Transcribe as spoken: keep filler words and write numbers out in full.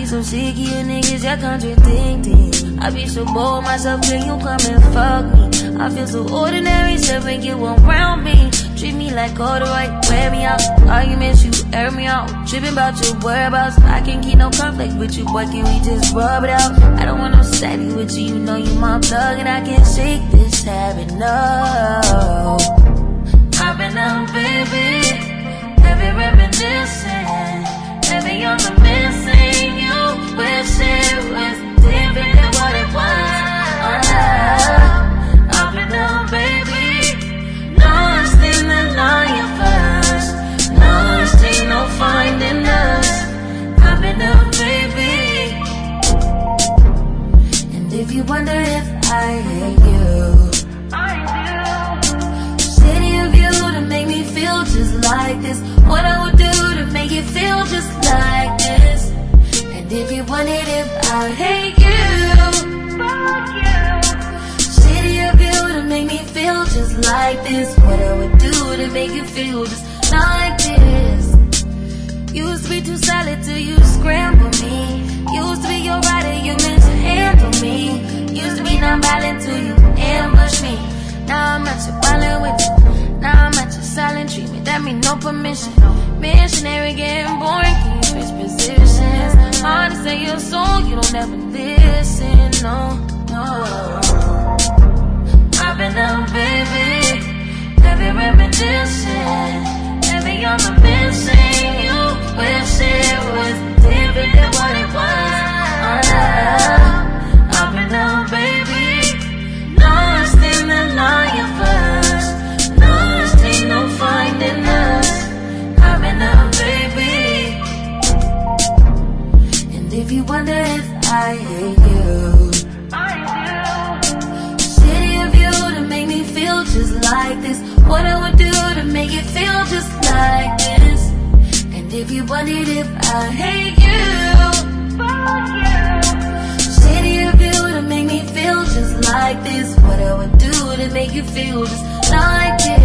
be so sick of you niggas, you're contradicting. I be so bored myself, can you come and fuck me? I feel so ordinary, so when you around me. Treat me like all the right, wear me out. Arguments, you air me out. Tripping about your whereabouts. I can't keep no conflict with you, boy, can we just rub it out? I don't want no steady with you, you know you my thug, and I can't shake this habit, no. I've been out, baby, heavy reminiscing, heavy on the missing. You wish it was different than what it was. Oh, I've been out, baby, lost in the lion first, lost ain't no finding us. I've been out, baby, and if you wonder if I hate you, make me feel just like this. What I would do to make you feel just like this. And if you wondered if I hate you, fuck you. Shitty of you to make me feel just like this. What I would do to make you feel just like this. Used to be too solid till you scramble me. Used to be your rider, you meant to handle me. Used to be non-violent till you ambush me. Now I'm at your violent with you. Now I'm at your silent treatment, that mean no permission. Missionary getting boring, can you switch positions? Hard to say your soul, you don't ever listen, no, no. I've been out, baby, heavy reminiscing, heavy on the missing. You wish it was different than what it was. Oh, I've been out, baby, lost in the lion first, no finding us. I've been out, baby, and if you wonder if I hate you, I do. Shitty of you to make me feel just like this. What I would do to make it feel just like this. And if you wondered if I hate you, fuck you. Shitty of you to make me feel just like this. What I would do to make you feel just like this.